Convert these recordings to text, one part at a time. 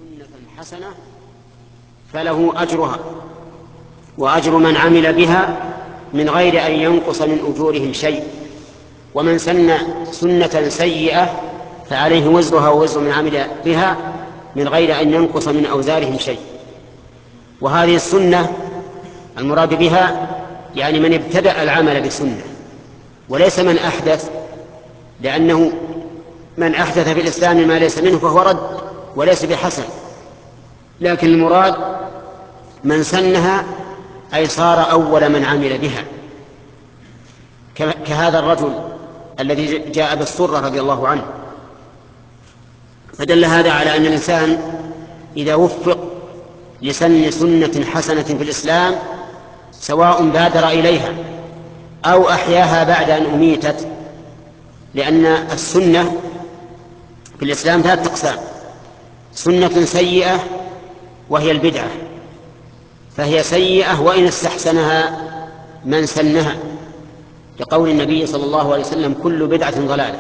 سنة حسنة فله أجرها وأجر من عمل بها من غير أن ينقص من أجورهم شيء، ومن سن سنة سيئة فعليه وزرها ووزر من عمل بها من غير أن ينقص من أوزارهم شيء. وهذه السنة المراد بها يعني من ابتدأ العمل بسنة، وليس من أحدث، لأنه من أحدث في الإسلام ما ليس منه فهو رد وليس بحسن، لكن المراد من سنها أي صار أول من عمل بها، كهذا الرجل الذي جاء بالسرة رضي الله عنه. فدل هذا على أن الإنسان إذا وفق لسن سنة حسنة في الإسلام سواء بادر إليها أو أحياها بعد أن أميتت، لأن السنة في الإسلام ثلاثة أقسام: سنة سيئة وهي البدعة، فهي سيئة وإن استحسنها من سنها، لقول النبي صلى الله عليه وسلم: كل بدعة ضلالة.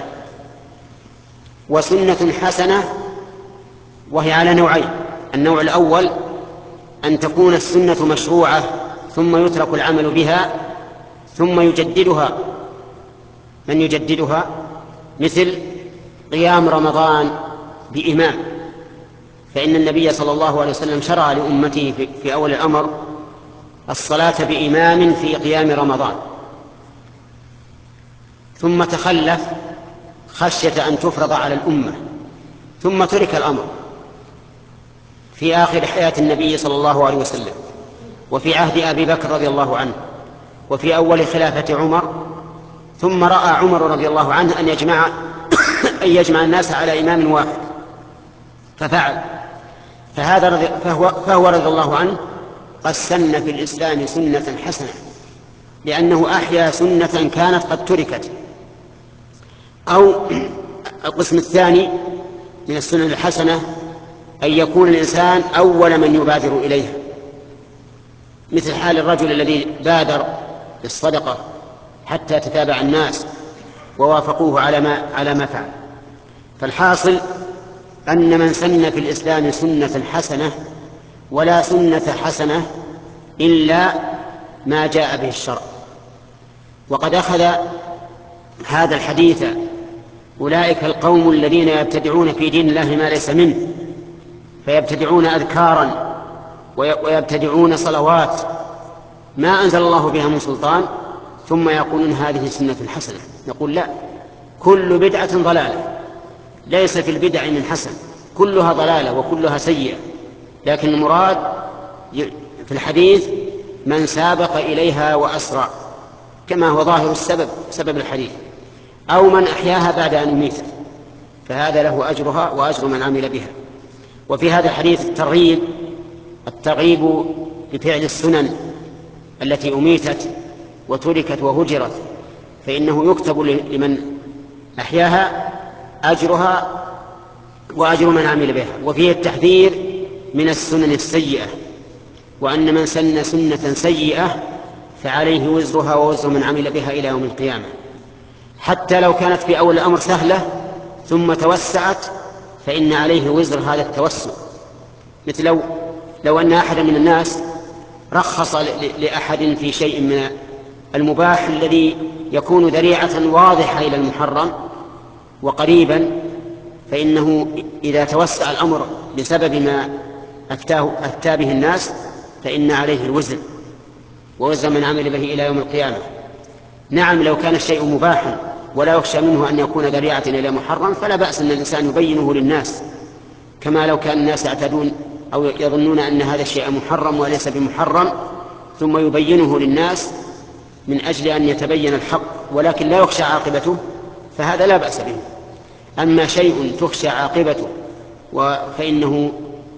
وسنة حسنة وهي على نوعين: النوع الأول أن تكون السنة مشروعة ثم يترك العمل بها ثم يجددها من يجددها، مثل قيام رمضان بإمام، فإن النبي صلى الله عليه وسلم شرع لأمته في أول الأمر الصلاة بإمام في قيام رمضان، ثم تخلف خشية أن تفرض على الأمة ثم ترك الأمر في آخر حياة النبي صلى الله عليه وسلم، وفي عهد أبي بكر رضي الله عنه، وفي أول خلافة عمر، ثم رأى عمر رضي الله عنه أن يجمع الناس على إمام واحد ففعل، فهو رضي الله عنه قد سن في الإسلام سنة حسنة، لأنه أحيا سنة كانت قد تركت. أو القسم الثاني من السنن الحسنة أن يكون الإنسان أول من يبادر إليها، مثل حال الرجل الذي بادر بالصدقة حتى تتابع الناس ووافقوه على ما فعل. فالحاصل أن من سن في الإسلام سنة حسنة ولا سنة حسنة إلا ما جاء به الشرع. وقد أخذ هذا الحديث أولئك القوم الذين يبتدعون في دين الله ما ليس منه، فيبتدعون أذكارا ويبتدعون صلوات ما أنزل الله بها من سلطان، ثم يقولون هذه سنة حسنة. نقول لا، كل بدعة ضلالة، ليس في البدع من حسن، كلها ضلالة وكلها سيئة، لكن المراد في الحديث من سابق إليها وأسرع، كما هو ظاهر سبب الحديث، أو من أحياها بعد أن أميتت، فهذا له أجرها وأجر من عمل بها. وفي هذا الحديث الترغيب بفعل السنن التي أميتت وتركت وهجرت، فإنه يكتب لمن أحياها أجرها وأجر من عمل بها. وفيه التحذير من السنن السيئة، وأن من سن سنة سيئة فعليه وزرها ووزر من عمل بها إلى يوم القيامة، حتى لو كانت في أول الأمر سهلة ثم توسعت فإن عليه وزر هذا التوسع. مثل لو أن أحدا من الناس رخص لأحد في شيء من المباح الذي يكون ذريعة واضحة إلى المحرم وقريبا، فإنه إذا توسع الأمر بسبب ما أفتى به الناس فإن عليه الوزر ووزر من عمل به إلى يوم القيامة. نعم، لو كان الشيء مباحا ولا يخشى منه أن يكون ذريعة إلى محرم فلا بأس أن الإنسان يبينه للناس، كما لو كان الناس يعتدون أو يظنون أن هذا الشيء محرم وليس بمحرم ثم يبينه للناس من أجل أن يتبين الحق ولكن لا يخشى عاقبته، فهذا لا بأس به. أما شيء تخشى عاقبته فإنه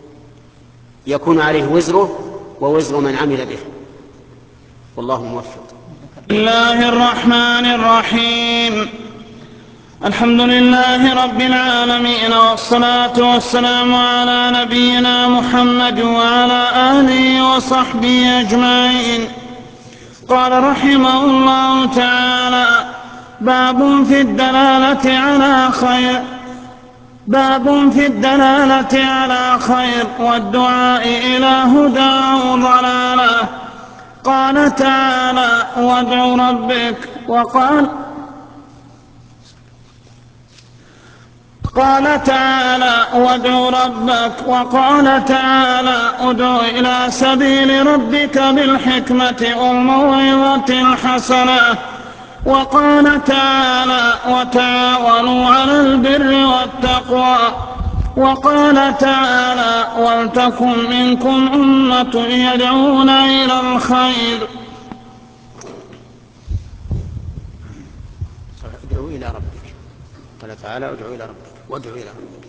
يكون عليه وزره ووزر من عمل به، والله موفق. بسم الله الرحمن الرحيم. الحمد لله رب العالمين، والصلاة والسلام على نبينا محمد وعلى آله وصحبه أجمعين. قال رحمه الله تعالى: باب في الدلالة على خير. باب في الدلالة على خير والدعاء إلى هدى أو ضلالة. قال تعالى وادع ربك وقال تعالى ادع إلى سبيل ربك بالحكمة والموعظة الحسنة. وقال تعالى وتعاونوا على البر والتقوى. وقال تعالى ولتكن منكم أمة يدعون إلى الخير. ادعوا إلى ربك. قال تعالى ادعوا إلى ربك وادعوا إلى ربك.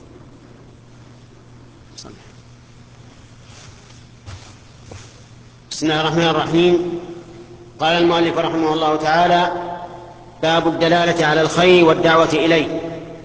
بسم الله الرحمن الرحيم. قال المؤلف رحمه الله تعالى: باب الدلالة على الخير والدعوة إليه.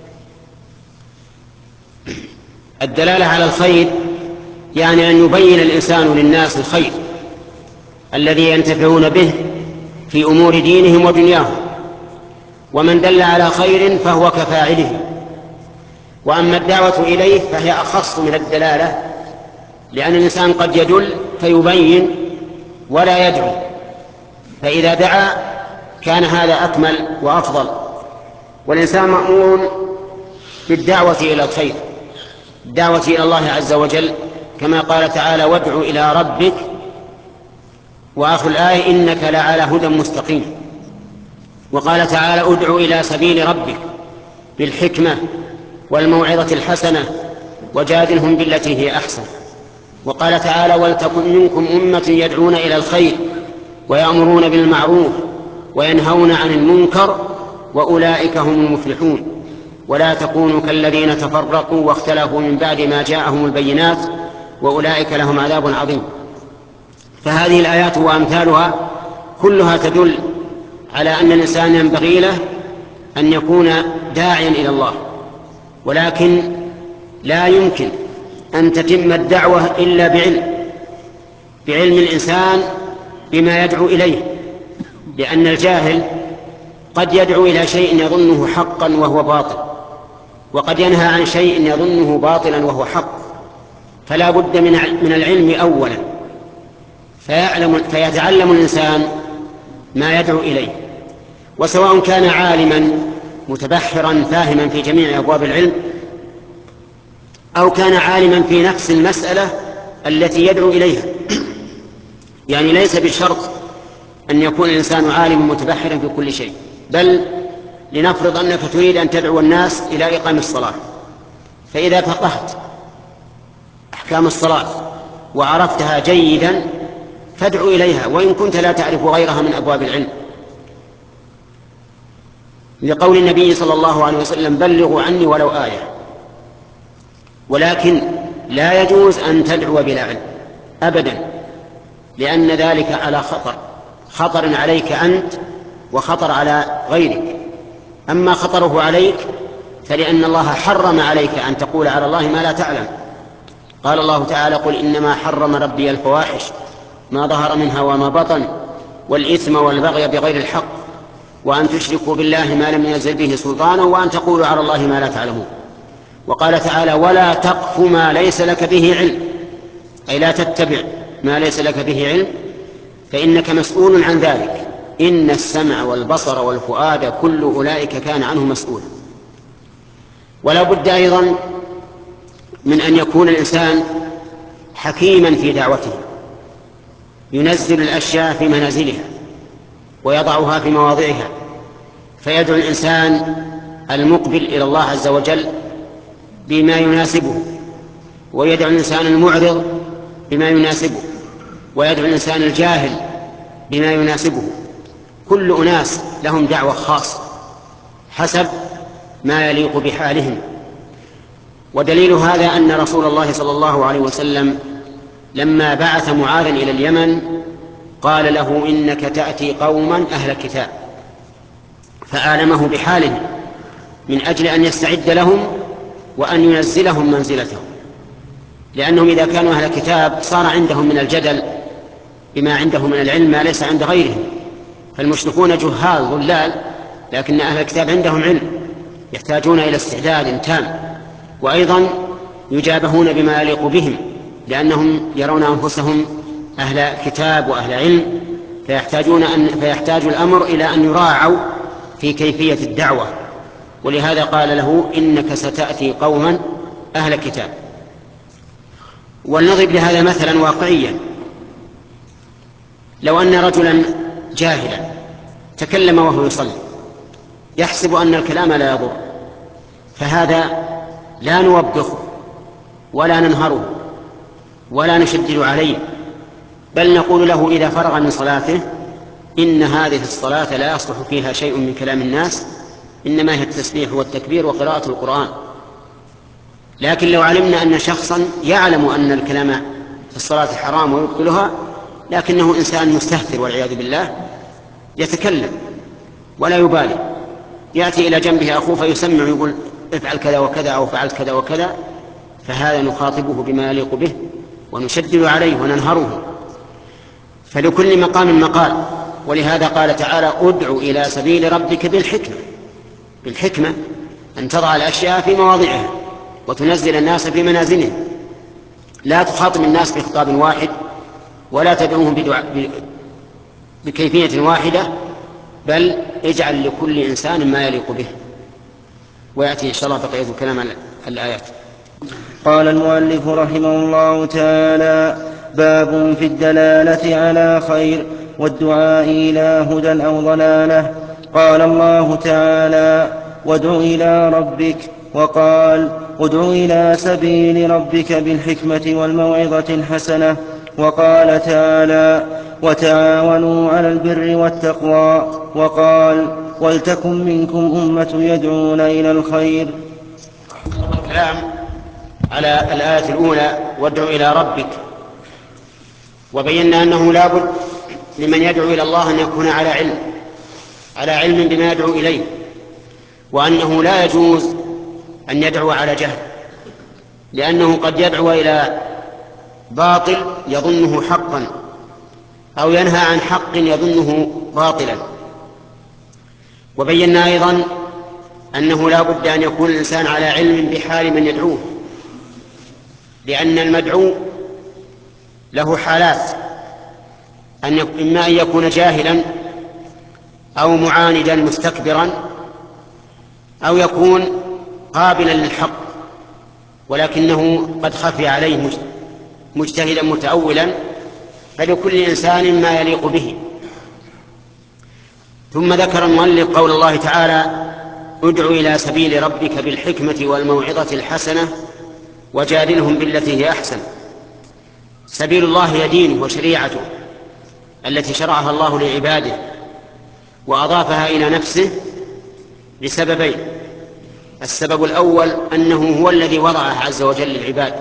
الدلالة على الخير يعني أن يبين الإنسان للناس الخير الذي ينتفعون به في أمور دينهم ودنياهم، ومن دل على خير فهو كفاعله. وأما الدعوة إليه فهي أخص من الدلالة، لأن الإنسان قد يدل فيبين ولا يدعو، فإذا دعا كان هذا أكمل وأفضل. والإنسان مأمور بالدعوة إلى الخير، الدعوة إلى الله عز وجل، كما قال تعالى وادع إلى ربك، وآخر الآية إنك لعلى هدى مستقيم. وقال تعالى ادع إلى سبيل ربك بالحكمة والموعظة الحسنة وجادلهم بالتي هي أحسن. وقال تعالى ولتكن منكم أمة يدعون إلى الخير ويأمرون بالمعروف وينهون عن المنكر وأولئك هم المفلحون. ولا تكونوا كالذين تفرقوا واختلفوا من بعد ما جاءهم البينات وأولئك لهم عذاب عظيم. فهذه الآيات وأمثالها كلها تدل على أن الإنسان ينبغي له أن يكون داعيا إلى الله، ولكن لا يمكن أن تتم الدعوة إلا بعلم الإنسان بما يدعو إليه، لأن الجاهل قد يدعو إلى شيء يظنه حقا وهو باطل، وقد ينهى عن شيء يظنه باطلا وهو حق، فلا بد من العلم أولا، فيتعلم الإنسان ما يدعو إليه. وسواء كان عالما متبحرا فاهما في جميع أبواب العلم، أو كان عالما في نفس المسألة التي يدعو إليها، يعني ليس بالشرط أن يكون الإنسان عالما متبحرا في كل شيء، بل لنفرض أنك تريد أن تدعو الناس إلى إقام الصلاة، فإذا فقهت أحكام الصلاة وعرفتها جيدا فادعو إليها وإن كنت لا تعرف غيرها من أبواب العلم، لقول النبي صلى الله عليه وسلم بلغوا عني ولو آية. ولكن لا يجوز أن تدعو بلا علم أبدا، لأن ذلك على خطر عليك أنت وخطر على غيرك. أما خطره عليك فلأن الله حرم عليك أن تقول على الله ما لا تعلم. قال الله تعالى قل إنما حرم ربي الفواحش ما ظهر منها وما بطن والإثم والبغي بغير الحق وأن تشركوا بالله ما لم ينزل به سلطانا وأن تقولوا على الله ما لا تعلمون. وقال تعالى ولا تقف ما ليس لك به علم، أي لا تتبع ما ليس لك به علم فإنك مسؤول عن ذلك، إن السمع والبصر والفؤاد كل أولئك كان عنه مسؤولا. ولا بد أيضا من أن يكون الإنسان حكيما في دعوته، ينزل الأشياء في منازلها ويضعها في مواضعها، فيدعو الإنسان المقبل إلى الله عز وجل بما يناسبه، ويدعو الإنسان المعرض بما يناسبه، ويدعو الإنسان الجاهل بما يناسبه. كل أناس لهم دعوة خاصة حسب ما يليق بحالهم. ودليل هذا أن رسول الله صلى الله عليه وسلم لما بعث معاذا إلى اليمن قال له إنك تأتي قوما أهل كتاب، فآلمه بحالهم من أجل أن يستعد لهم وأن ينزلهم منزلتهم، لأنهم إذا كانوا أهل كتاب صار عندهم من الجدل بما عندهم من العلم ما ليس عند غيرهم، فالمشركون جهال ضلال، لكن أهل الكتاب عندهم علم يحتاجون إلى استعداد تام. وأيضا يجابهون بما يليق بهم، لأنهم يرون أنفسهم أهل كتاب وأهل علم، فيحتاج الأمر إلى أن يراعوا في كيفية الدعوة. ولهذا قال له: إنك ستأتي قوما أهل كتاب. ولنضرب لهذا مثلا واقعيا: لو أن رجلا جاهلا تكلم وهو يصلي يحسب أن الكلام لا يضر، فهذا لا نوبخه ولا ننهره ولا نشدد عليه، بل نقول له إذا فرغ من صلاته: إن هذه الصلاة لا يصلح فيها شيء من كلام الناس، إنما هي التسبيح والتكبير وقراءة القرآن. لكن لو علمنا أن شخصا يعلم أن الكلام في الصلاة حرام ويبطلها، لكنه إنسان مستهتر والعياذ بالله، يتكلم ولا يبالي، يأتي إلى جنبه أخوه فيسمع ويقول: افعل كذا وكذا أو فعلت كذا وكذا، فهذا نخاطبه بما يليق به ونشدد عليه وننهره. فلكل مقام مقال. ولهذا قال تعالى: ادع إلى سبيل ربك بالحكمة أن تضع الأشياء في مواضعها وتنزل الناس في منازلهم، لا تخاطب الناس بخطاب واحد ولا تدعوهم بكيفية واحدة، بل اجعل لكل إنسان ما يليق به. ويأتي إن شاء الله بقية كلام الآيات. قال المؤلف رحمه الله تعالى: باب في الدلالة على خير والدعاء إلى هدى أو ضلالة. قال الله تعالى: وادع إلى ربك، وقال: ادع إلى سبيل ربك بالحكمة والموعظة الحسنة. وقال تعالى: وتعاونوا على البر والتقوى. وقال: ولتكن منكم أمة يدعون إلى الخير. الكلام على الآية الأولى: وادع إلى ربك، وبينا أنه لا بد لمن يدعو إلى الله أن يكون على علم بما يدعو إليه، وأنه لا يجوز أن يدعو على جهل، لأنه قد يدعو إلى باطل يظنه حقا، أو ينهى عن حق يظنه باطلا. وبينا أيضا أنه لا بد أن يكون الإنسان على علم بحال من يدعوه، لأن المدعو له حالات: إما أن يكون جاهلا أو معاندا مستكبرا، أو يكون قابلا للحق ولكنه قد خفي عليه مجتهدا متأولا، فلكل إنسان ما يليق به. ثم ذكر المؤلف قول الله تعالى: ادع إلى سبيل ربك بالحكمة والموعظة الحسنة وجادلهم بالتي هي أحسن. سبيل الله هي دينه وشريعته التي شرعها الله لعباده، وأضافها إلى نفسه لسببين: السبب الأول أنه هو الذي وضعها عز وجل للعباد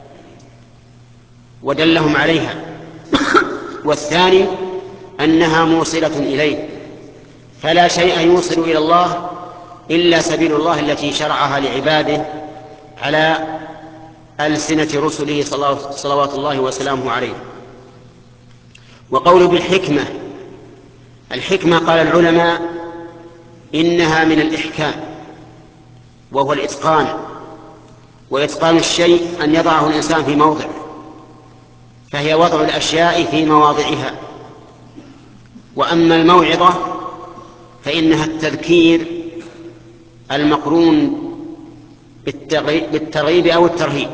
ودلهم عليها، والثاني أنها موصلة إليه، فلا شيء يوصل إلى الله إلا سبيل الله التي شرعها لعباده على ألسنة رسله صلوات الله وسلامه عليه. وقول بالحكمة، الحكمة قال العلماء إنها من الإحكام، وهو الإتقان، وإتقان الشيء أن يضعه الإنسان في موضع، فهي وضع الأشياء في مواضعها. وأما الموعظة فإنها التذكير المقرون بالترغيب أو الترهيب،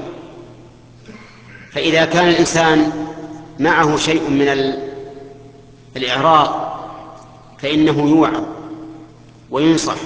فإذا كان الإنسان معه شيء من الإعراض فإنه يوعظ وينصح،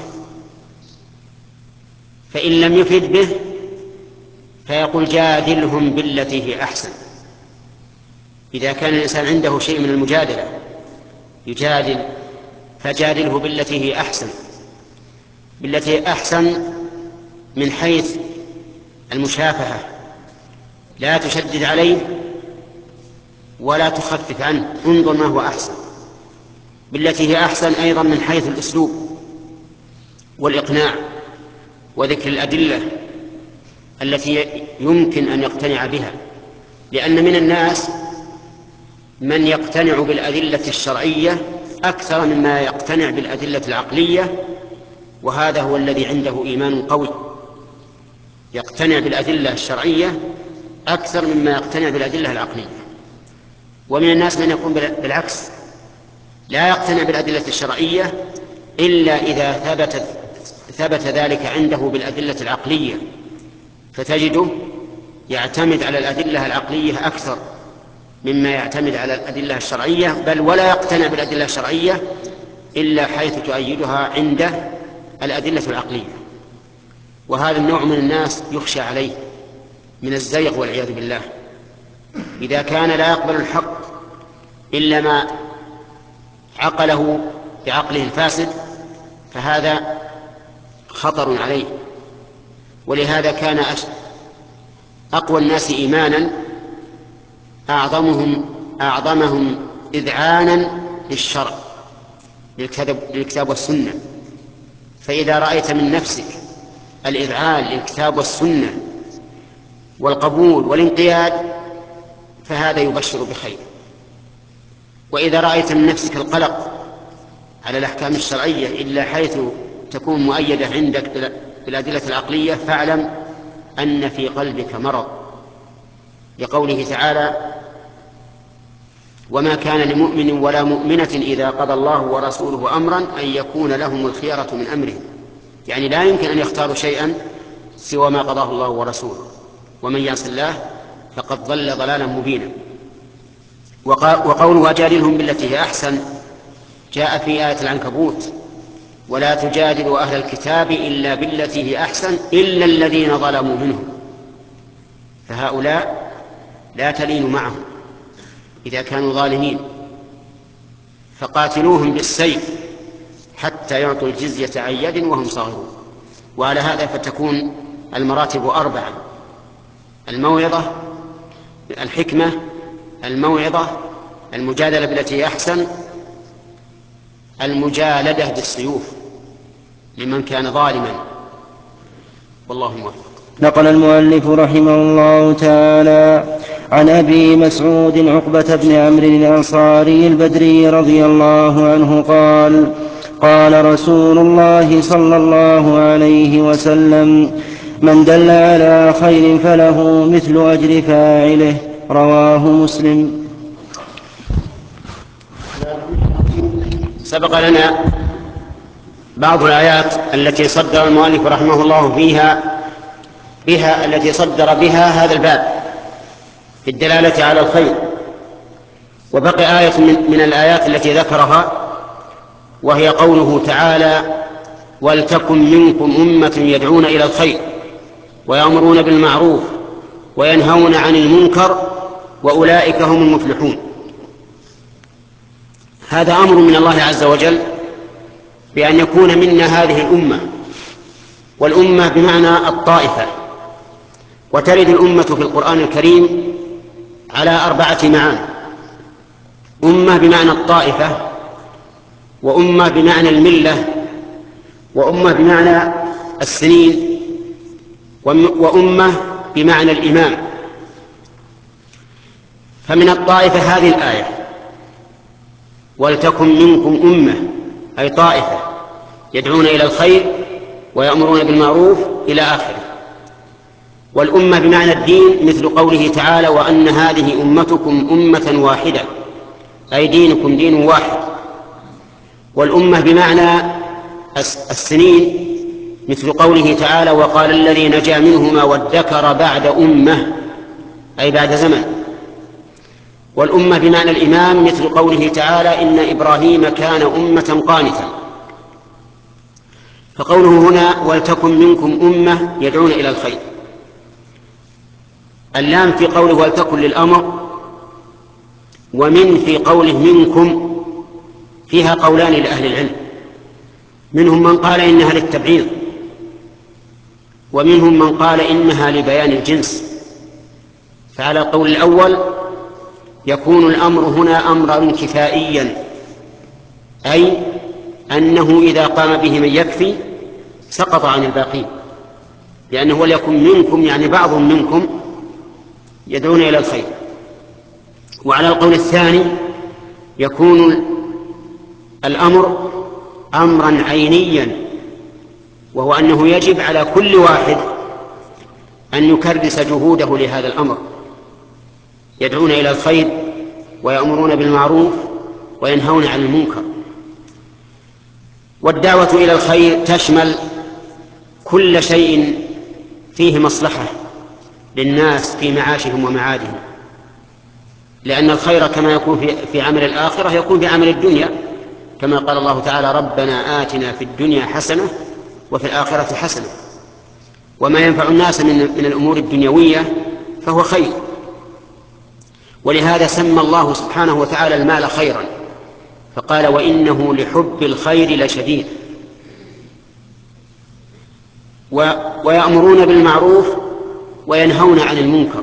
فإن لم يفد به فيقول: جادلهم بالتي هي أحسن. إذا كان الإنسان عنده شيء من المجادلة يجادل، فجادله بالتي هي أحسن. بالتي هي أحسن من حيث المشافهة، لا تشدد عليه ولا تخفف عنه، انظر ما هو أحسن. بالتي هي أحسن أيضا من حيث الأسلوب والإقناع وذكر الأدلة التي يمكن أن يقتنع بها، لأن من الناس من يقتنع بالأدلة الشرعية أكثر مما يقتنع بالأدلة العقلية، وهذا هو الذي عنده إيمان قوي. يقتنع بالأدلة الشرعية أكثر مما يقتنع بالأدلة العقلية. ومن الناس من يكون بالعكس، لا يقتنع بالأدلة الشرعية إلا إذا ثبت ذلك عنده بالأدلة العقلية، فتجده يعتمد على الأدلة العقلية أكثر مما يعتمد على الأدلة الشرعية، بل ولا يقتنع بالأدلة الشرعية إلا حيث تؤيدها عنده الأدلة العقلية. وهذا النوع من الناس يخشى عليه من الزيغ والعياذ بالله. إذا كان لا يقبل الحق إلا ما عقله بعقله الفاسد فهذا خطر عليه. ولهذا كان أقوى الناس إيمانا أعظمهم إذعانا للشرع، للكتاب والسنة. فإذا رأيت من نفسك الإذعان للكتاب والسنة والقبول والانقياد فهذا يبشر بخير. وإذا رأيت من نفسك القلق على الأحكام الشرعية إلا حيث تكون مؤيدة عندك بالأدلة العقلية فاعلم أن في قلبك مرض، لقوله تعالى: وما كان لمؤمن ولا مؤمنة إذا قضى الله ورسوله أمرا أن يكون لهم الخيرة من أمرهم. يعني لا يمكن أن يختاروا شيئا سوى ما قضاه الله ورسوله، ومن يعص الله فقد ضل ضلالا مبينا. وقوله وجادلهم بالتي هي أحسن جاء في آية العنكبوت: ولا تجادلوا أهل الكتاب إلا بالتي هي أحسن إلا الذين ظلموا منهم. فهؤلاء لا تلينوا معهم إذا كانوا ظالمين، فقاتلوهم بالسيف حتى يعطوا الجزية عن يد وهم صاغرون. وعلى هذا فتكون المراتب 4: الموعظة، الحكمة، الموعظة، المجادلة بالتي هي أحسن، المجالدة بالسيوف لمن كان ظالما. والله موفق. نقل المؤلف رحمه الله تعالى عن أبي مسعود عقبة بن عمرو الأنصاري البدري رضي الله عنه قال: قال رسول الله صلى الله عليه وسلم: من دل على خير فله مثل أجر فاعله. رواه مسلم. سبق لنا بعض الآيات التي صدر المؤلف رحمه الله بها التي صدر بها هذا الباب في الدلالة على الخير. وبقي آية من الآيات التي ذكرها، وهي قوله تعالى: ولتكن منكم أمة يدعون إلى الخير ويأمرون بالمعروف وينهون عن المنكر وأولئك هم المفلحون. هذا أمر من الله عز وجل بأن يكون منا هذه الأمة، والأمة بمعنى الطائفة. وترد الأمة في القرآن الكريم على 4 معاني: أمة بمعنى الطائفة، وأمة بمعنى الملة، وأمة بمعنى السنين، وأمة بمعنى الإمام. فمن الطائفة هذه الآية: ولتكن منكم أمة، أي طائفة يدعون إلى الخير ويأمرون بالمعروف إلى آخره. والأمة بمعنى الدين مثل قوله تعالى: وأن هذه أمتكم أمة واحدة، أي دينكم دين واحد. والأمة بمعنى السنين مثل قوله تعالى: وقال الذي نجا منهما وادكر بعد أمة، أي بعد زمن. والأمة بمعنى الإمام مثل قوله تعالى: إن إبراهيم كان أمة قانتا. فقوله هنا: ولتكن منكم أمة يدعون إلى الخير، اللام في قوله ولتكن للأمر، ومن في قوله منكم فيها قولان لأهل العلم، منهم من قال إنها للتبعيض، ومنهم من قال إنها لبيان الجنس. فعلى القول الأول يكون الأمر هنا أمرا كفائيا، أي أنه إذا قام به من يكفي سقط عن الباقين، لأنه وليكن منكم يعني بعض منكم يدعون إلى الخير. وعلى القول الثاني يكون الأمر أمرا عينيا، وهو أنه يجب على كل واحد أن يكرس جهوده لهذا الأمر، يدعون إلى الخير ويأمرون بالمعروف وينهون عن المنكر. والدعوة إلى الخير تشمل كل شيء فيه مصلحة للناس في معاشهم ومعادهم، لأن الخير كما يكون في عمل الآخرة يكون في عمل الدنيا، كما قال الله تعالى: ربنا آتنا في الدنيا حسنة وفي الآخرة حسنة. وما ينفع الناس من الأمور الدنيوية فهو خير. ولهذا سمى الله سبحانه وتعالى المال خيرا، فقال: وإنه لحب الخير لشديد. ويأمرون بالمعروف وينهون عن المنكر.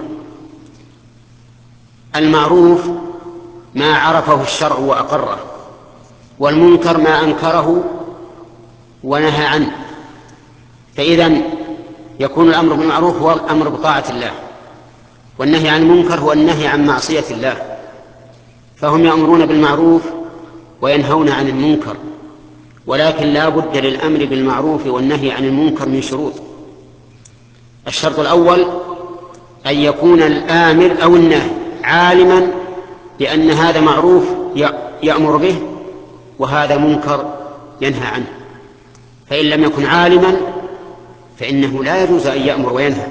المعروف ما عرفه الشرع وأقره، والمنكر ما أنكره ونهى عنه. فإذن يكون الأمر بالمعروف هو الأمر بطاعة الله، والنهي عن المنكر هو النهي عن معصية الله. فهم يأمرون بالمعروف وينهون عن المنكر، ولكن لا بد للأمر بالمعروف والنهي عن المنكر من شروط. الشرط الأول أن يكون الآمر أو الناهي عالما بأن هذا معروف يأمر به وهذا منكر ينهى عنه. فإن لم يكن عالما فإنه لا يجوز أن يأمر وينهى،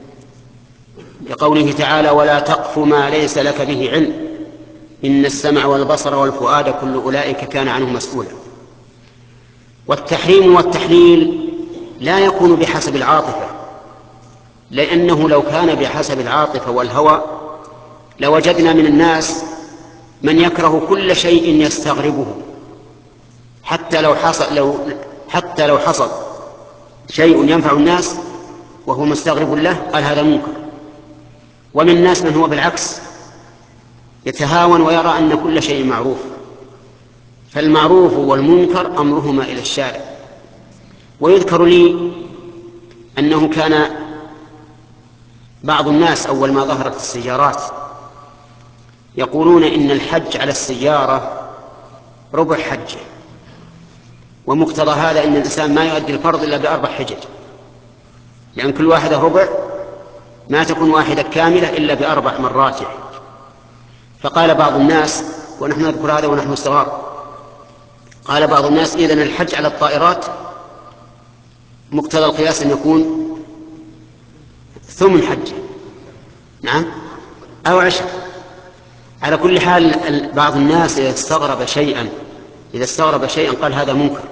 لقوله تعالى: ولا تقف ما ليس لك به علم إن السمع والبصر والفؤاد كل أولئك كان عنه مسؤولا. والتحريم والتحليل لا يكون بحسب العاطفة، لأنه لو كان بحسب العاطفة والهوى لوجدنا من الناس من يكره كل شيء يستغربه، حتى لو حصل شيء ينفع الناس وهو مستغرب له قال هذا منكر. ومن الناس من هو بالعكس يتهاون ويرى أن كل شيء معروف. فالمعروف والمنكر أمرهما إلى الشارع. ويذكر لي أنه كان بعض الناس أول ما ظهرت السيارات يقولون إن الحج على السيارة ربع حجة، ومقتضى هذا أن الإنسان ما يؤدي الفرض إلا ب4 حجج، لأن كل واحدة ربع ما تكون واحدة كاملة إلا ب4 مرات. فقال بعض الناس، ونحن نذكر هذا ونحن صغار، قال بعض الناس: إذن الحج على الطائرات مقتضى القياس أن يكون 8 حجة، نعم، أو 10. على كل حال بعض الناس إذا استغرب شيئا قال هذا منكر.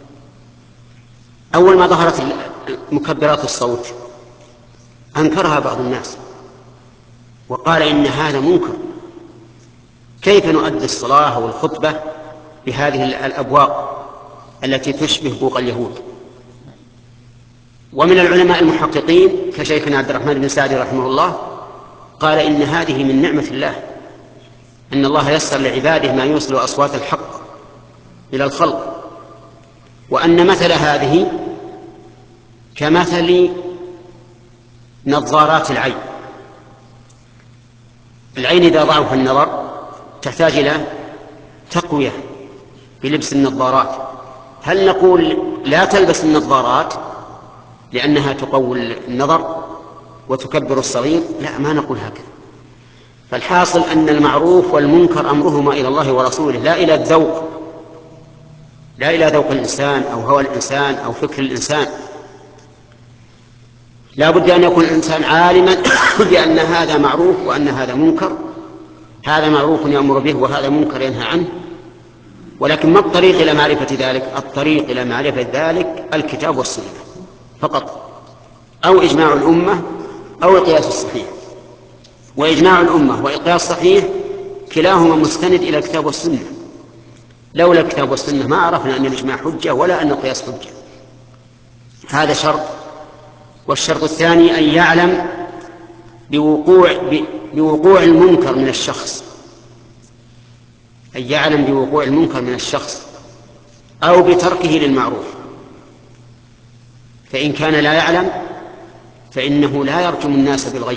أول ما ظهرت مكبرات الصوت أنكرها بعض الناس وقال إن هذا منكر، كيف نؤدي الصلاة والخطبة بهذه الأبواق التي تشبه بوق اليهود؟ ومن العلماء المحققين كشيخنا عبد الرحمن بن سعدي رحمه الله قال إن هذه من نعمة الله، أن الله يسر لعباده ما يوصل أصوات الحق إلى الخلق، وأن مثل هذه كمثل نظارات العين. العين إذا ضعف النظر تحتاج إلى تقوية بلبس النظارات. هل نقول لا تلبس النظارات لأنها تقوي النظر وتكبر الصغير؟ لا، ما نقول هكذا. فالحاصل أن المعروف والمنكر أمرهما إلى الله ورسوله، لا إلى الذوق، لا إلى ذوق الإنسان أو هوى الإنسان أو فكر الإنسان. لا بد أن يكون الإنسان عالما بأن هذا معروف وأن هذا منكر، هذا معروف يأمر به وهذا منكر ينهى عنه. ولكن ما الطريق إلى معرفة ذلك؟ الطريق إلى معرفة ذلك الكتاب والسنة فقط، أو إجماع الأمة أو القياس الصحيح. وإجماع الأمة والقياس الصحيح كلاهما مستند إلى الكتاب والسنة. لولا الكتاب والسنة ما عرفنا أن الإجماع حجة ولا أن القياس حجة. هذا شرط. والشرط الثاني أن يعلم بوقوع المنكر من الشخص، أن يعلم بوقوع المنكر من الشخص أو بتركه للمعروف. فإن كان لا يعلم فإنه لا يرجم الناس بالغيب.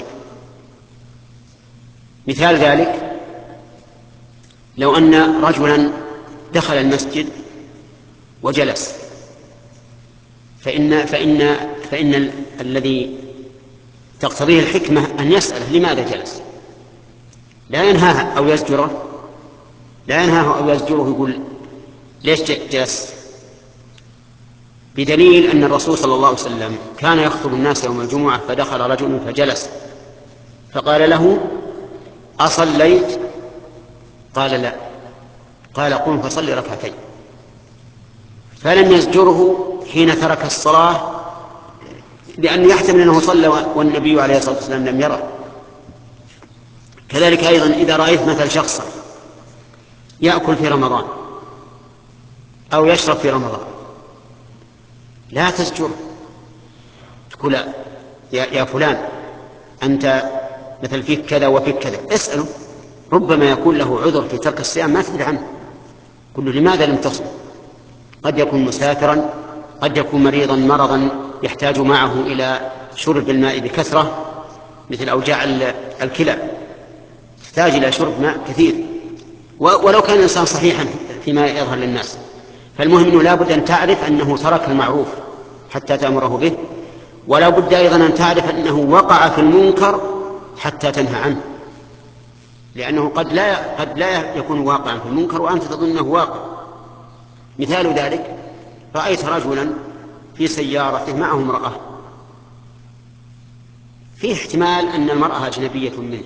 مثال ذلك لو أن رجلا دخل المسجد وجلس، فإن الذي تقتضيه الحكمة أن يسأله لماذا جلس، لا ينهاه أو يزجره، يقول ليش جلس، بدليل أن الرسول صلى الله عليه وسلم كان يخطب الناس يوم الجمعة فدخل رجل فجلس فقال له: أصليت؟ قال: لا. قال: قم فصل ركعتين. فلم يزجره حين ترك الصلاة، لأنه يحتمل أنه صلى والنبي عليه الصلاة والسلام لم يره. كذلك أيضا إذا رأيت مثل شخصا يأكل في رمضان أو يشرب في رمضان لا تزجره، تقول: يا فلان أنت مثل فيك كذا وفيك كذا، اسأله، ربما يكون له عذر في ترك الصيام ما تدري عنه، قل له: لماذا لم تصم؟ قد يكون مسافرا، قد يكون مريضا مرضا يحتاج معه إلى شرب الماء بكثرة، مثل أوجاع الكلى تحتاج إلى شرب ماء كثير، ولو كان الإنسان صحيحا فيما يظهر للناس. فالمهم أنه لا بد أن تعرف أنه ترك المعروف حتى تأمره به، ولا بد أيضا أن تعرف أنه وقع في المنكر حتى تنهى عنه، لأنه قد لا يكون واقعا في المنكر وأنت تظن أنه واقع. مثال ذلك: رأيت رجلا في سيارته معه امرأة، فيه احتمال أن المرأة أجنبية منه،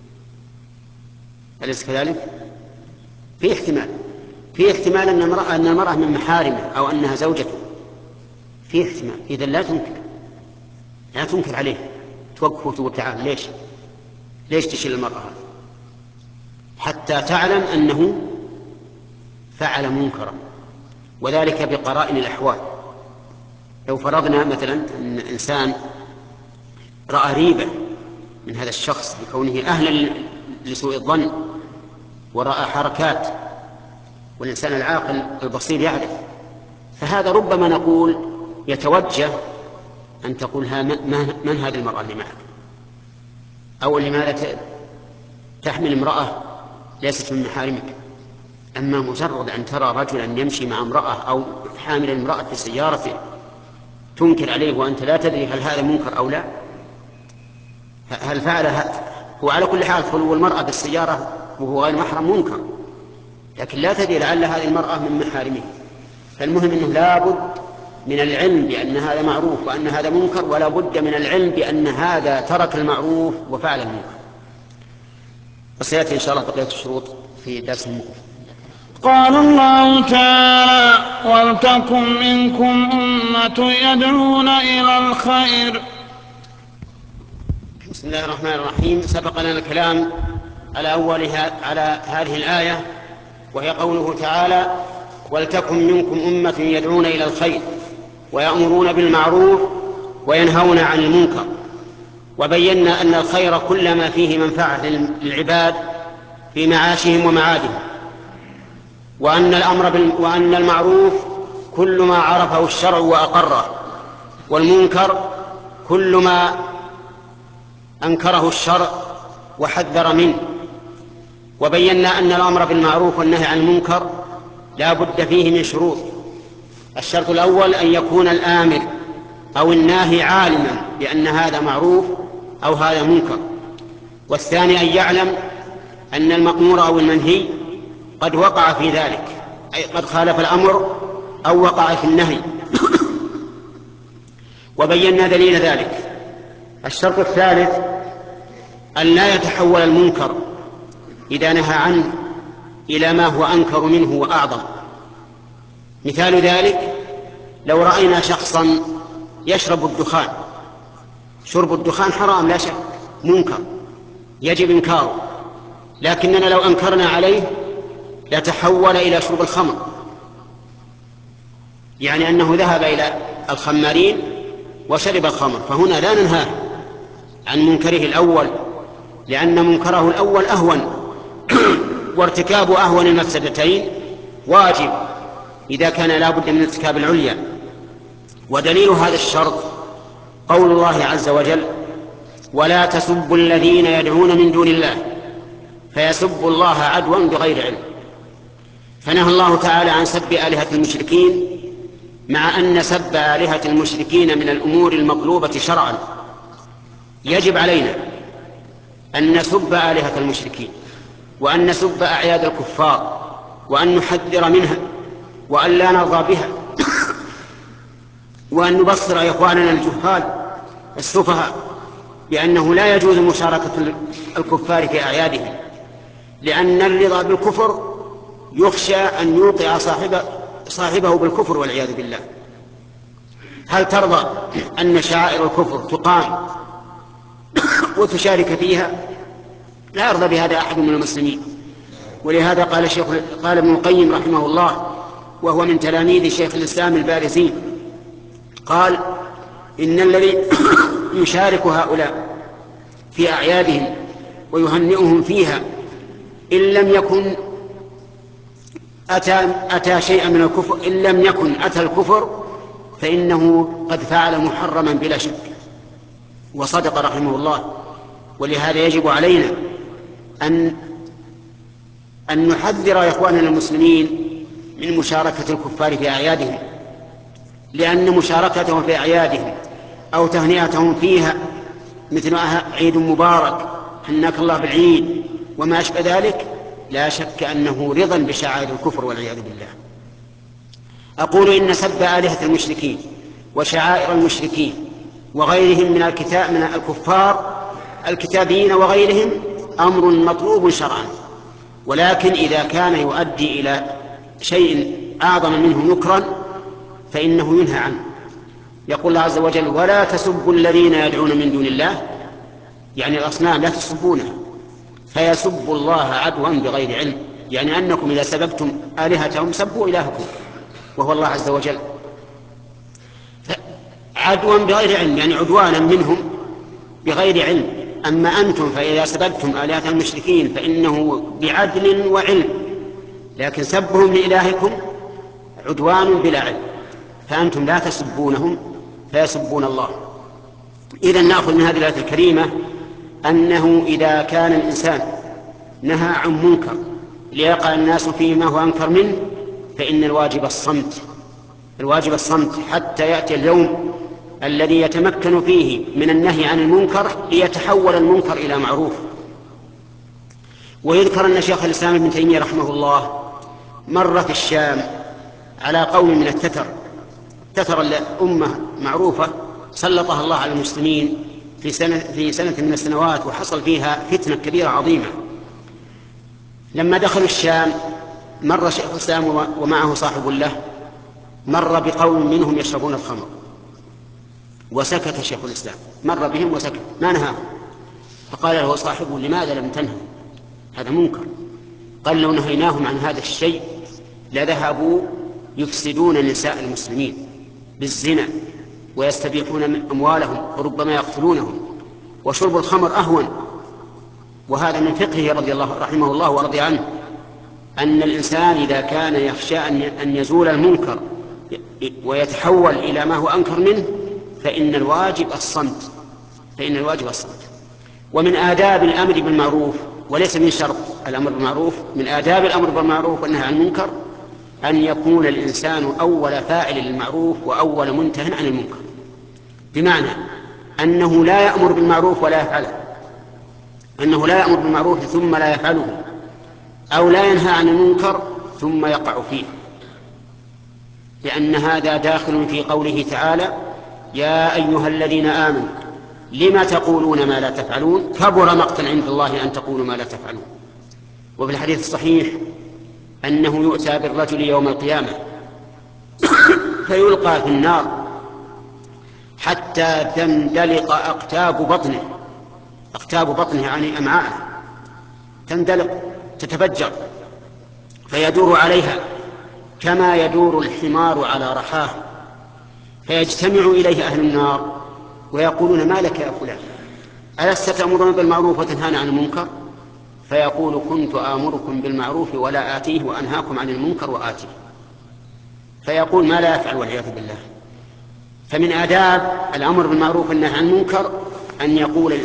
أليس كذلك؟ فيه احتمال أن المرأة من محارمه أو أنها زوجته، فيه احتمال. إذا لا تنكر عليه، توقفه وتقول: تعال ليش تشيل المرأة حتى تعلم أنه فعل منكرا، وذلك بقرائن الأحوال. لو فرضنا مثلا أن إنسان رأى ريبة من هذا الشخص بكونه أهلا لسوء الظن، ورأى حركات، والإنسان العاقل البصير يعرف، فهذا ربما نقول يتوجه أن تقول: من هذه المرأة اللي معك؟ أو لماذا تحمل امرأة ليست من محارمك؟ أما مجرد أن ترى رجلا يمشي مع امرأة أو حامل امرأة في سيارته تنكر عليه وأنت لا تدري هل هذا منكر أو لا، هل فعلها هو على كل حال خلو المرأة بالسيارة وهو غير محرم منكر، لكن لا تدري لعل هذه المرأة من محارمه. فالمهم أنه لا بد من العلم بأن هذا معروف وأن هذا منكر، ولا بد من العلم بأن هذا ترك المعروف وفعل المنكر. وسيأتي إن شاء الله بقية الشروط في درس المقبل. قال الله تعالى: ولتكن منكم أمة يدعون إلى الخير. بسم الله الرحمن الرحيم. سبق لنا الكلام على هذه الآية، وهي قوله تعالى: ولتكن منكم أمة يدعون إلى الخير ويأمرون بالمعروف وينهون عن المنكر. وبينا أن الخير كل ما فيه منفعة للعباد في معاشهم ومعادهم، وأن المعروف كل ما عرفه الشرع وأقره، والمنكر كل ما أنكره الشرع وحذر منه. وبينا أن الأمر بالمعروف والنهي عن المنكر لا بد فيه من شروط. الشرط الأول أن يكون الآمر أو الناهي عالما بأن هذا معروف أو هذا منكر، والثاني أن يعلم أن المأمور أو المنهي قد وقع في ذلك، أي قد خالف الأمر أو وقع في النهي. وبينا دليل ذلك. الشرط الثالث أن لا يتحول المنكر إذا نهى عنه إلى ما هو أنكر منه وأعظم. مثال ذلك: لو رأينا شخصا يشرب الدخان، شرب الدخان حرام لا شك، منكر يجب إنكاره، لكننا لو أنكرنا عليه لتحول إلى شرب الخمر، يعني أنه ذهب إلى الخمارين وشرب الخمر، فهنا لا ننهاه عن منكره الأول، لأن منكره الأول أهون وارتكاب أهون المفسدتين واجب إذا كان لا بد من ارتكاب العليا. ودليل هذا الشرط قول الله عز وجل: ولا تسبوا الذين يدعون من دون الله فيسبوا الله عدوا بغير علم. فنهى الله تعالى عن سب آلهة المشركين، مع أن سب آلهة المشركين من الأمور المطلوبة شرعا، يجب علينا أن نسب آلهة المشركين، وأن نسب أعياد الكفار، وأن نحذر منها، وأن لا نرضى بها، وأن نبصر إخواننا الجهال السفهاء بأنه لا يجوز مشاركة الكفار في أعيادهم، لأن الرضا بالكفر يخشى أن يوقع صاحبه بالكفر والعياذ بالله. هل ترضى أن شعائر الكفر تقام وتشارك فيها؟ لا يرضى بهذا أحد من المسلمين. ولهذا قال ابن القيم رحمه الله، وهو من تلاميذ شيخ الإسلام البارزين، قال: إن الذي يشارك هؤلاء في أعيادهم ويهنئهم فيها إن لم يكن أتى شيئا من الكفر، إن لم يكن أتى الكفر فإنه قد فعل محرما بلا شك. وصدق رحمه الله. ولهذا يجب علينا أن نحذر إخواننا المسلمين من مشاركة الكفار في أعيادهم، لأن مشاركتهم في أعيادهم أو تهنئتهم فيها مثل عيد مبارك، حناك الله بالعيد، وما أشبه ذلك، لا شك أنه رضا بشعائر الكفر والعياذ بالله. أقول إن سب آلهة المشركين وشعائر المشركين وغيرهم من الكفار الكتابيين وغيرهم أمر مطلوب شرعا، ولكن إذا كان يؤدي إلى شيء أعظم منه نكرا فإنه ينهى عنه. يقول الله عز وجل: ولا تسبوا الذين يدعون من دون الله، يعني الأصنام لا تسبونها فيسبوا الله عدوا بغير علم، يعني أنكم إذا سببتم آلهتهم سبوا إلهكم وهو الله عز وجل، عدوا بغير علم، يعني عدوانا منهم بغير علم. أما أنتم فإذا سببتم آلهة المشركين فإنه بعدل وعلم، لكن سبهم لإلهكم عدوان بلا علم، فأنتم لا تسبونهم فيسبون الله. إذن نأخذ من هذه الآية الكريمة أنه إذا كان الإنسان نهى عن منكر ليقع الناس فيه ما هو أنكر منه فإن الواجب الصمت حتى يأتي اليوم الذي يتمكن فيه من النهي عن المنكر ليتحول المنكر إلى معروف. ويذكر أن شيخ الإسلام ابن تيمية رحمه الله مر في الشام على قوم من التتر الأمة معروفة سلطها الله على المسلمين في سنة من السنوات، وحصل فيها فتنة كبيرة عظيمة. لما دخلوا الشام مر شيخ الإسلام ومعه صاحب له، مر بقوم منهم يشربون الخمر، وسكت شيخ الإسلام، مر بهم وسكت ما نهاهم. فقال له صاحبه: لماذا لم تنهوا؟ هذا منكر. قال: لو نهيناهم عن هذا الشيء لذهبوا يفسدون نساء المسلمين بالزنا ويستبيحون أموالهم وربما يقتلونهم، وشرب الخمر أهون. وهذا من فقهه رحمه الله ورضي عنه، أن الإنسان إذا كان يخشى أن يزول المنكر ويتحول إلى ما هو أنكر منه فإن الواجب الصمت. ومن آداب الأمر بالمعروف، وليس من شرط الأمر بالمعروف، من آداب الأمر بالمعروف والنهي عن المنكر أن يكون الإنسان أول فاعل للمعروف وأول منتهٍ عن المنكر، بمعنى أنه لا يأمر بالمعروف ولا يفعله، أنه لا يأمر بالمعروف ثم لا يفعله، أو لا ينهى عن المنكر ثم يقع فيه، لأن هذا داخل في قوله تعالى: يا أيها الذين آمنوا لما تقولون ما لا تفعلون كبر مقتا عند الله أن تقولوا ما لا تفعلون. وفي الحديث الصحيح أنه يؤتى بالرجل يوم القيامة فيلقى في النار حتى تندلق أقتاب بطنه يعني أمعاءه تندلق تتفجر، فيدور عليها كما يدور الحمار على رحاه، فيجتمع إليه أهل النار ويقولون: ما لك يا فلان، ألست تأمرون بالمعروف وتنهون عن المنكر؟ فيقول: كنت آمركم بالمعروف ولا آتيه وأنهاكم عن المنكر وآتيه. فيقول ما لا يفعل والعياذ بالله. فمن آداب الأمر بالمعروف والنهي عن المنكر أن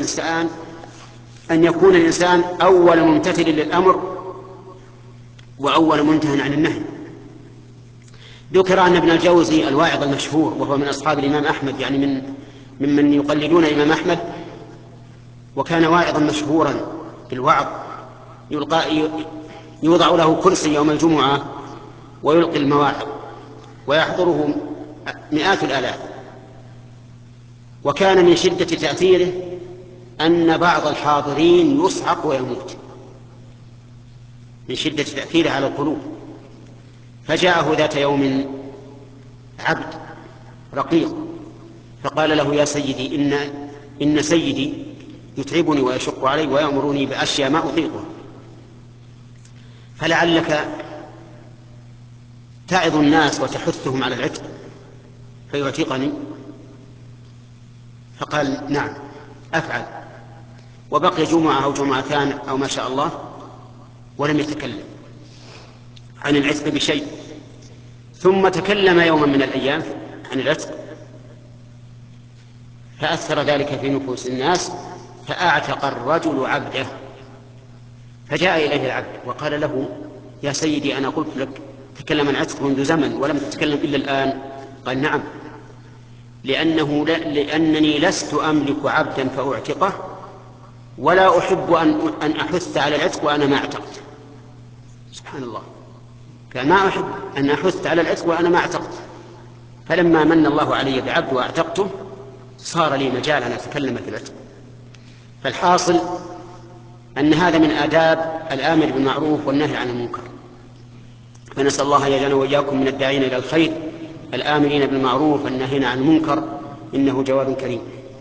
يكون الإنسان أول ممتثل للأمر وأول منتهى عن النهي. ذكر أن ابن الجوزي الواعظ المشهور، وهو من أصحاب الإمام أحمد، يعني ممن يقلدون الإمام أحمد، وكان واعظا مشهورا بالوعظ، يوضع له كرسي يوم الجمعة ويلقي المواعظ ويحضره مئات الآلاف. وكان من شدة تأثيره أن بعض الحاضرين يصعق ويموت من شدة تأثيره على القلوب. فجاءه ذات يوم عبد رقيق فقال له: يا سيدي، إن سيدي يتعبني ويشق علي ويأمرني بأشياء ما أطيقها، فلعلك تعظ الناس وتحثهم على العتق فيعتقني. فقال: نعم أفعل. وبقي جمعة أو جمعتان أو ما شاء الله ولم يتكلم عن العتق بشيء. ثم تكلم يوما من الأيام عن العتق فأثر ذلك في نفوس الناس فأعتق الرجل عبده. فجاء إليه العبد وقال له: يا سيدي، أنا قلت لك تكلم عن العتق منذ زمن ولم تتكلم إلا الآن. قال: نعم، لأنني لست أملك عبدا فأعتقه، ولا أحب أن أحث على العتق وأنا ما اعتقت. سبحان الله، قال: ما أحب أن أحث على العتق وأنا ما اعتقت. فلما من الله علي بعبد وأعتقته صار لي مجال أن أتكلم في العتق. فالحاصل أن هذا من آداب الآمر بالمعروف والنهي عن المنكر. فنسأل الله يجعلنا وإياكم من الداعين إلى الخير الآمرين بالمعروف والناهين عن المنكر، إنه جواد كريم.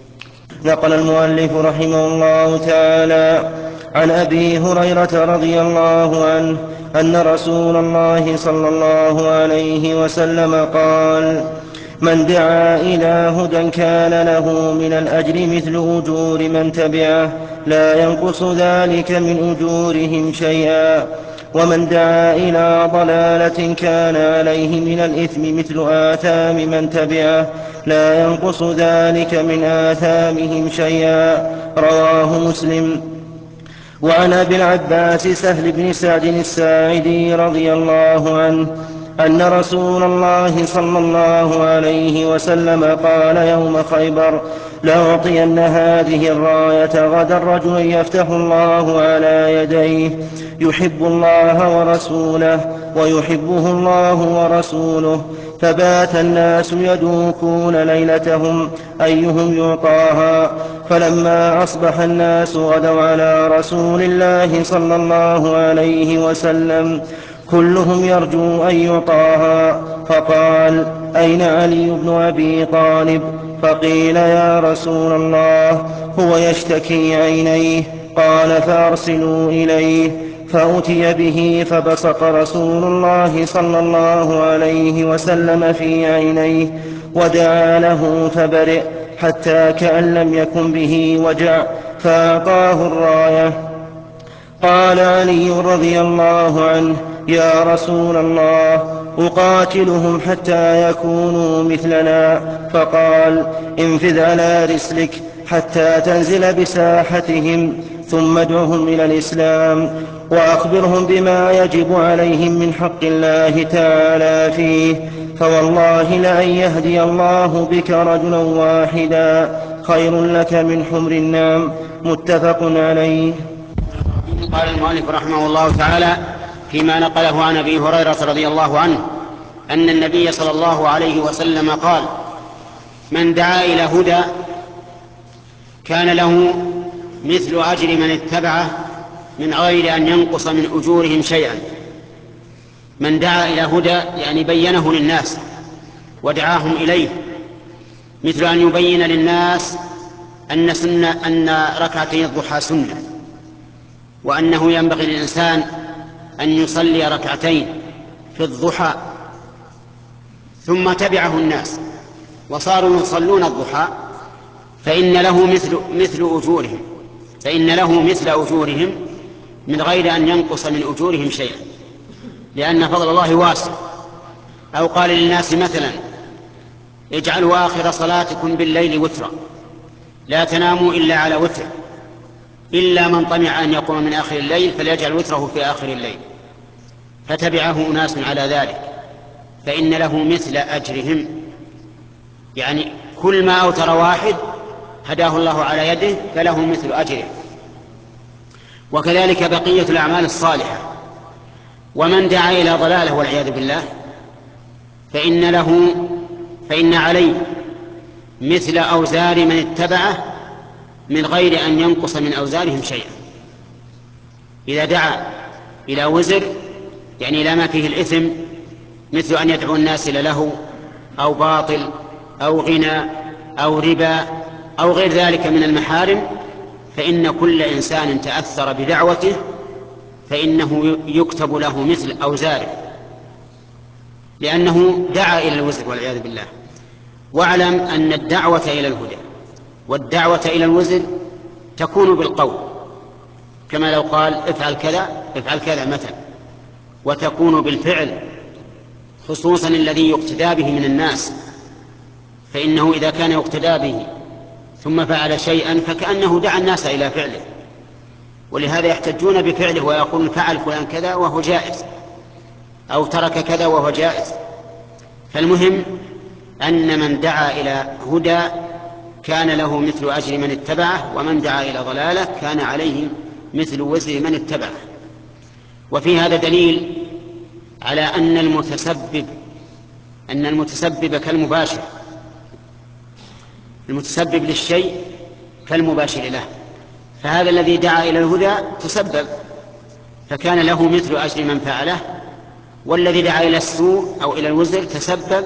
نقل المؤلف رحمه الله تعالى عن أبي هريرة رضي الله عنه أن رسول الله صلى الله عليه وسلم قال: من دعا إلى هدى كان له من الأجر مثل أجور من تبعه لا ينقص ذلك من أجورهم شيئا، ومن دعا إلى ضلالة كان عليه من الإثم مثل آثام من تبعه لا ينقص ذلك من آثامهم شيئا. رواه مسلم. وعن أبي العباس سهل بن سعد الساعدي رضي الله عنه أن رسول الله صلى الله عليه وسلم قال يوم خيبر: لأعطين هذه الراية غدا رجل يفتح الله على يديه يحب الله ورسوله ويحبه الله ورسوله. فبات الناس يدوكون ليلتهم أيهم يعطاها، فلما أصبح الناس غدوا على رسول الله صلى الله عليه وسلم كلهم يرجو أن يعطاها. فقال: أين علي بن أبي طالب؟ فقيل: يا رسول الله هو يشتكي عينيه. قال: فأرسلوا إليه. فأتي به فبصق رسول الله صلى الله عليه وسلم في عينيه ودعا له فبرئ حتى كأن لم يكن به وجع، فأعطاه الراية. قال علي رضي الله عنه: يا رسول الله أقاتلهم حتى يكونوا مثلنا. فقال: انفذ على رسلك حتى تنزل بساحتهم، ثم ادعهم إلى الإسلام وأخبرهم بما يجب عليهم من حق الله تعالى فيه، فوالله لأن يهدي الله بك رجلا واحدا خير لك من حمر النعم. متفق عليه. قال المؤلف رحمه الله تعالى فيما نقله عن أبي هريرة رضي الله عنه أن النبي صلى الله عليه وسلم قال: من دعا إلى هدى كان له مثل أجر من اتبعه من غير أن ينقص من أجورهم شيئا. من دعا إلى هدى يعني بينه للناس ودعاهم إليه، مثل أن يبين للناس أن ركعتي الضحى سنة، وأنه ينبغي للإنسان أن يصلي ركعتين في الضحى، ثم تبعه الناس وصاروا يصلون الضحى، فإن له مثل أجورهم من غير أن ينقص من أجورهم شيئا، لأن فضل الله واسع. أو قال للناس مثلا: اجعلوا آخر صلاتكم بالليل وترا، لا تناموا إلا على وتر، إلا من طمع أن يقوم من آخر الليل فليجعل وتره في آخر الليل. فتبعه أناس على ذلك، فإن له مثل أجرهم، يعني كل ما أوتر واحد هداه الله على يده فله مثل أجره. وكذلك بقية الأعمال الصالحة. ومن دعا إلى ضلاله والعياذ بالله فإن عليه مثل أوزار من اتبعه من غير أن ينقص من أوزارهم شيئا. إذا دعا إلى وزر يعني إلى ما فيه الإثم، مثل أن يدعو الناس إلى لهو أو باطل أو غنى أو ربا أو غير ذلك من المحارم، فإن كل إنسان تأثر بدعوته فإنه يكتب له مثل أوزاره، لأنه دعا إلى الوزر والعياذ بالله. واعلم أن الدعوة إلى الهدى والدعوة إلى الوزر تكون بالقول، كما لو قال افعل كذا افعل كذا مثلا، وتكون بالفعل، خصوصا الذي يقتدى به من الناس، فإنه إذا كان يقتدى به ثم فعل شيئا فكأنه دعا الناس إلى فعله، ولهذا يحتجون بفعله ويقولون فعل فلان كذا وهو جائز، أو ترك كذا وهو جائز. فالمهم أن من دعا إلى هدى كان له مثل أجر من اتبعه، ومن دعا إلى ضلالة كان عليه مثل وزر من اتبعه. وفي هذا دليل على أن المتسبب كالمباشر، المتسبب للشيء كالمباشر له. فهذا الذي دعا إلى الهدى تسبب فكان له مثل أجر من فعله، والذي دعا إلى السوء أو إلى الوزر تسبب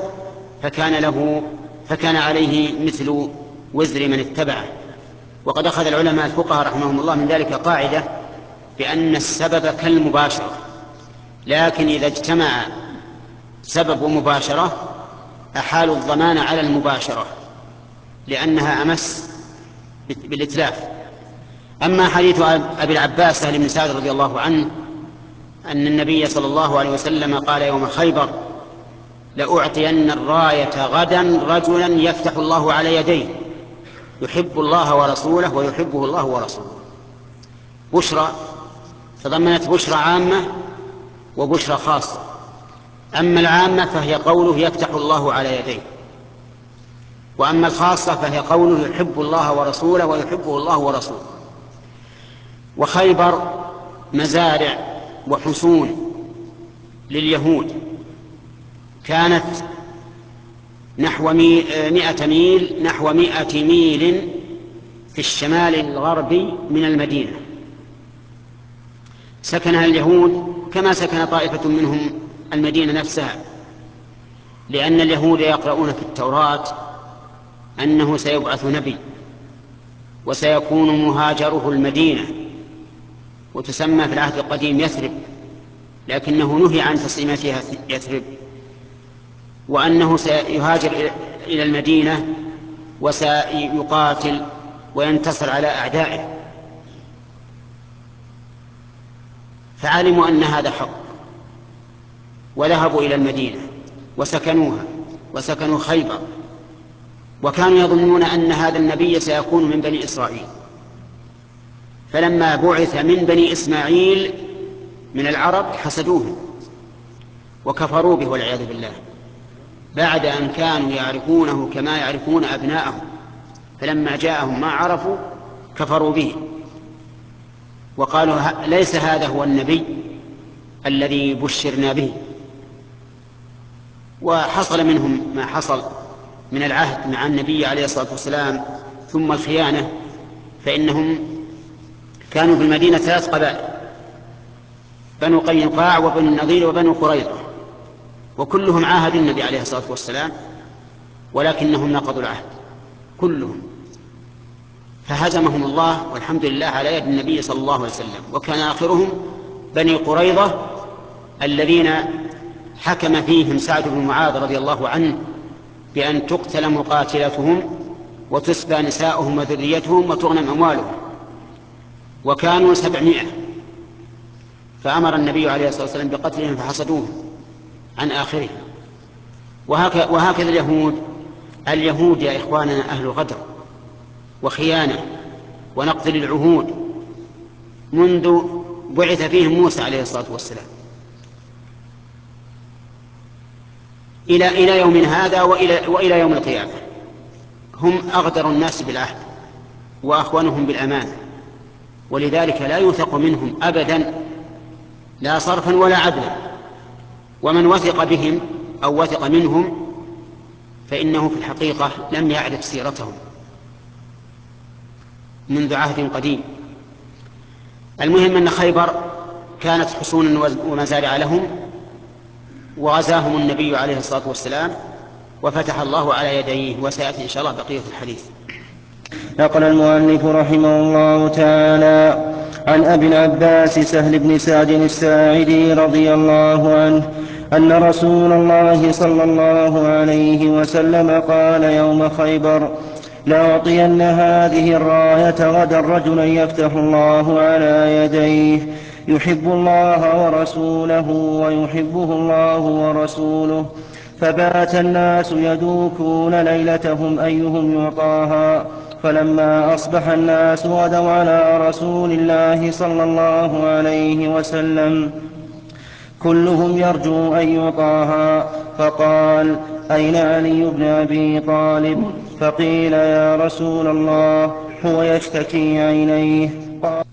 فكان عليه مثل وزر من اتبعه. وقد أخذ العلماء الفقهاء رحمهم الله من ذلك قاعدة بأن السبب كالمباشرة، لكن إذا اجتمع سبب ومباشرة أحالوا الضمان على المباشرة لأنها أمس بالإتلاف. أما حديث أبي العباس سهل بن سعد رضي الله عنه أن النبي صلى الله عليه وسلم قال يوم خيبر: لأعطين الراية غدا رجلا يفتح الله على يديه يحب الله ورسوله ويحبه الله ورسوله. بشرى تضمنت بشرى عامة وبشرى خاصة. أما العامة فهي قوله يفتح الله على يديه، وأما الخاصة فهي قوله يحب الله ورسوله ويحبه الله ورسوله. وخيبر مزارع وحصون لليهود كانت نحو 100 ميل، نحو 100 ميل في الشمال الغربي من المدينة، سكنها اليهود كما سكن طائفة منهم المدينة نفسها، لأن اليهود يقرؤون في التوراة أنه سيبعث نبي وسيكون مهاجره المدينة، وتسمى في العهد القديم يثرب، لكنه نهي عن تسميتها يثرب، وأنه سيهاجر إلى المدينة وسيقاتل وينتصر على أعدائه، فعلموا أن هذا حق وذهبوا إلى المدينة وسكنوها وسكنوا خيبر، وكانوا يظنون أن هذا النبي سيكون من بني إسرائيل. فلما بعث من بني إسماعيل من العرب حسدوه وكفروا به والعياذ بالله، بعد أن كانوا يعرفونه كما يعرفون أبناءهم، فلما جاءهم ما عرفوا كفروا به وقالوا ليس هذا هو النبي الذي بشرنا به. وحصل منهم ما حصل من العهد مع النبي عليه الصلاة والسلام ثم الخيانة، فإنهم كانوا في المدينة 3 قبائل: بنو قينقاع وبنو النضير وبنو قريظة، وكلهم عاهدوا النبي عليه الصلاة والسلام ولكنهم نقضوا العهد كلهم، فهزمهم الله والحمد لله على يد النبي صلى الله عليه وسلم. وكان آخرهم بني قريظة الذين حكم فيهم سعد بن معاذ رضي الله عنه بأن تقتل مقاتلتهم وتسبى نساؤهم وذريتهم وتغنم أموالهم، وكانوا 700، فأمر النبي عليه الصلاة والسلام بقتلهم فحصدوهم عن آخرهم. وهكذا اليهود يا إخواننا أهل غدر وخيانة ونقض للعهود منذ بعث فيهم موسى عليه الصلاة والسلام إلى يوم هذا وإلى يوم القيامة، هم أغدر الناس بالعهد وأخونهم بالأمان، ولذلك لا يوثق منهم أبدا لا صرفا ولا عدلا. ومن وثق بهم أو وثق منهم فإنه في الحقيقة لم يعرف سيرتهم منذ عهد قديم. المهم أن خيبر كانت حصونا ومزارع لهم، وغزاهم النبي عليه الصلاة والسلام وفتح الله على يديه، وسيأتي إن شاء الله بقية الحديث. نقل المؤلف رحمه الله تعالى عن أبي العباس سهل بن سعد الساعدي رضي الله عنه أن رسول الله صلى الله عليه وسلم قال يوم خيبر: لأعطين هذه الراية غدا رجلا يفتح الله على يديه يحب الله ورسوله ويحبه الله ورسوله. فبات الناس يدوكون ليلتهم أيهم يعطاها، فلما أصبح الناس غدوا على رسول الله صلى الله عليه وسلم كلهم يرجو أن يعطاها، فقال: أين علي بن أبي طالب؟ فقيل: يا رسول الله هو يشتكي عينيه. قال: